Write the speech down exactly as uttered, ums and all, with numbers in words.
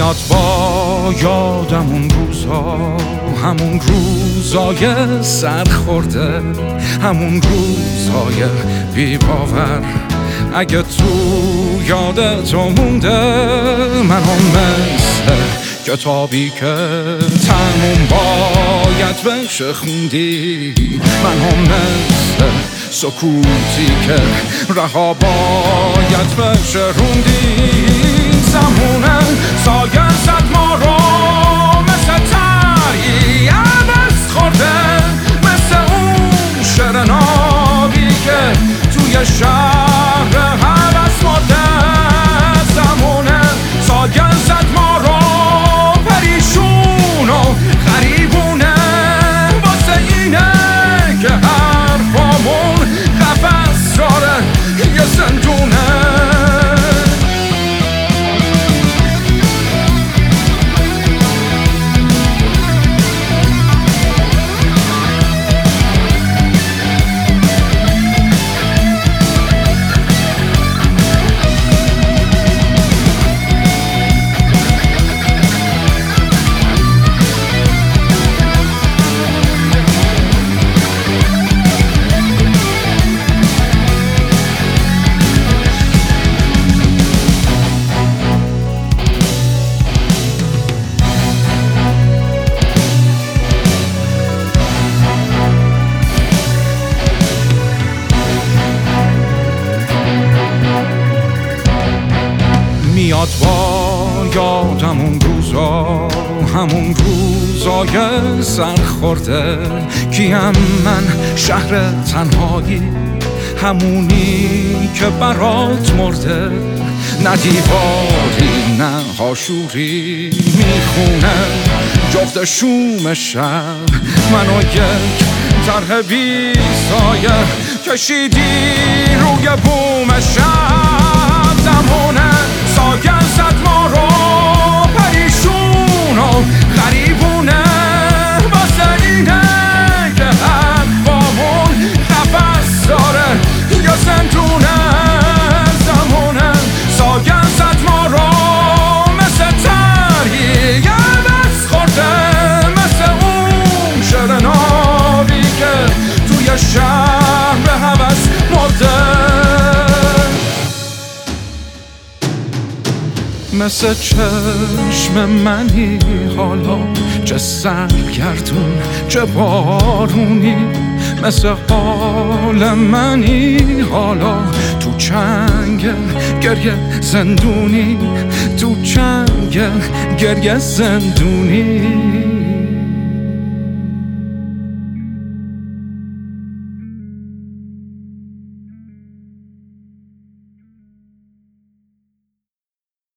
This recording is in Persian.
میاد با یادم اون روزا، همون روزای سرخورده، همون روزای بی باور. اگه تو یاد تو مونده، من هم مثل کتابی که تموم باید بشه خوندی، من هم مثل سکوتی که رها باید بشه روندی. زمونه سایه زد ما رو مثل تری عوض خورده، مثل اون شعر نابی که توی شهر هوس مرده. زمونه سایه زد ما رو پریشون و غریبونه، واسه اینه که حرفامون قفس داره یه زندونه. میاد با یادم اون روزا، همون روزای سرخورده. کیم من شهر تنهایی، همونی که برات مرده. نه دیواری نه هاشوری میخونه جفت شوم شب، منو یک طرح بی سایه کشیدی روی بوم شب. زمونه سایه زد ما رو پریشون و غریبونه، واسه اینه که حرفامون قفس داره یا زندونه. زمونه سایه زد ما رو مثل تری عوض خورده، مثل اون شعر نابی که توی شهر به هوس مرده. مثل چشم منی حالا، چه سرگردون چه بارونی. مثل حال منی حالا، تو چنگ گریه زندونی، تو چنگ گریه زندونی.